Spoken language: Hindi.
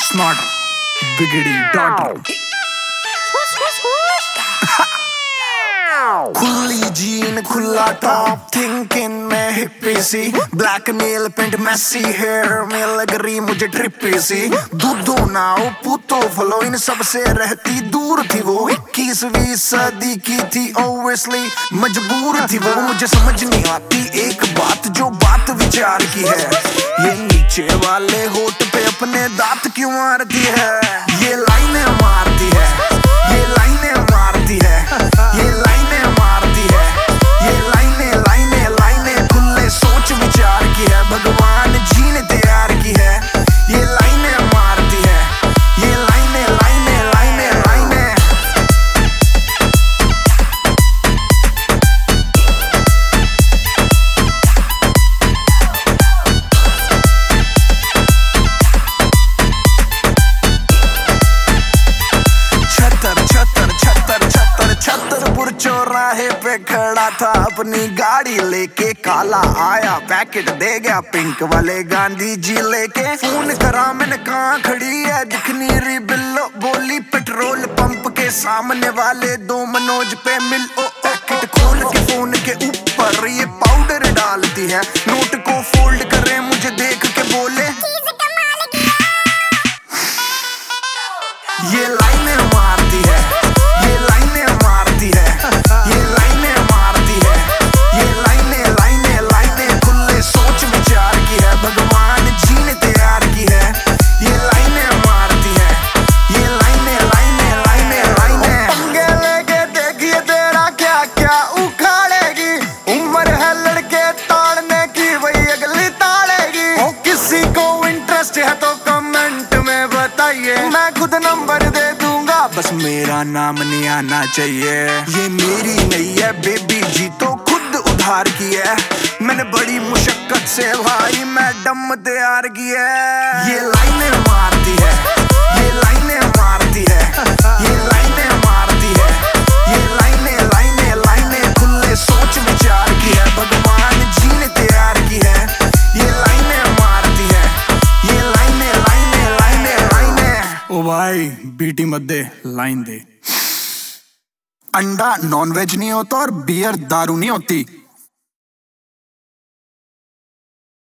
स्मार्ट बिगड़ी डॉट खुली जीन खुला टॉप थिंकिंग में हिप्पी सी black nail paint messy hair में लग रही मुझे ट्रिपी सी दूधो नाओ पूतो फलो इन सब से रहती दूर थी वो 21वीं सदी की थी ओब्वियसली मजबूर थी वो मुझे समझ नहीं आती एक बात जो बात विचार की है ये नीचे वाले होठ पे अपने दांत क्यों मारती है ये लाइनें मारती है ये लाइनें मारती है ये लाइनें मारती है ये लाइनें लाइनें लाइनें खुले सोच विचार की है भगवान जी ने तैयार की है ये लाइनें मारती है ये लाइनें लाइनें लाइनें लाइनें छतरपुर चौराहे पे खड़ा था अपनी गाड़ी लेके काला आया पैकेट दे गया पिंक वाले गांधी जी लेके फोन करा मैंने कहाँ खड़ी है दिखनी रही बिल्लो बोली पेट्रोल पंप के सामने वाले दो मनोज पे मिल ओ पैकेट खोल के फोन के ऊपर ये पाउडर डालती है नोट को फोल्ड करे मुझे देख के बोले ये लाइनें मारती है ये लाइनें मारती है ये लाइनें मारती है ये लाइनें लाइनें लाइनें खुले सोच विचार की है भगवान जी ने तैयार की है ये लाइनें मारती है ये लाइनें लाइनें लाइनें लाइनें पंगे लेके देखिए तेरा क्या क्या उखाड़ेगी उम्र है लड़के ताड़ने की वही अगली ताड़ेगी ओ किसी को इंटरेस्ट है तो कमेंट में बताइए मैं खुद नंबर दे दूंगा बस मेरा नाम नहीं आना चाहिए ये मेरी नहीं है बेबी जी तो खुद उधार की है मैंने बड़ी मुशक्कत से भाई मैडम तैयार की है ये लाइनें मारती है ये लाइनें मारती है ये लाइनें मारती है ये लाइनें लाइनें लाइनें खुले सोच विचार की है भगवान जी ने तैयार की है ये लाइनें मारती है ये लाइनें लाइनें लाइनें लाइनें ओ भाई बीटी मत दे लाइन दे अंडा नॉन वेज नहीं होता और बियर दारू नहीं होती